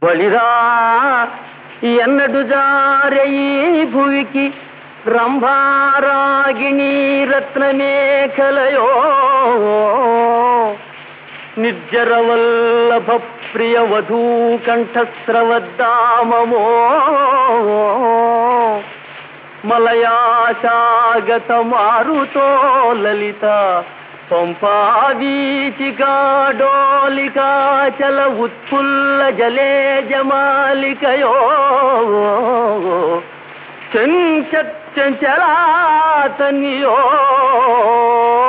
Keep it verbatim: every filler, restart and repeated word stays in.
వళిరా ఎన్నడు జారే ఈ భువికి రంభారాగిణీ రత్నమేఖలయో నిర్జరవల్లభ ప్రియ వధూ కంఠస్రవద్దామమో మలయాశాగత మారుతో లలిత పంపావీచికాడోలికాచల ఉత్ఫుల్ల జలే జమాలికయో చెంచలాతనియో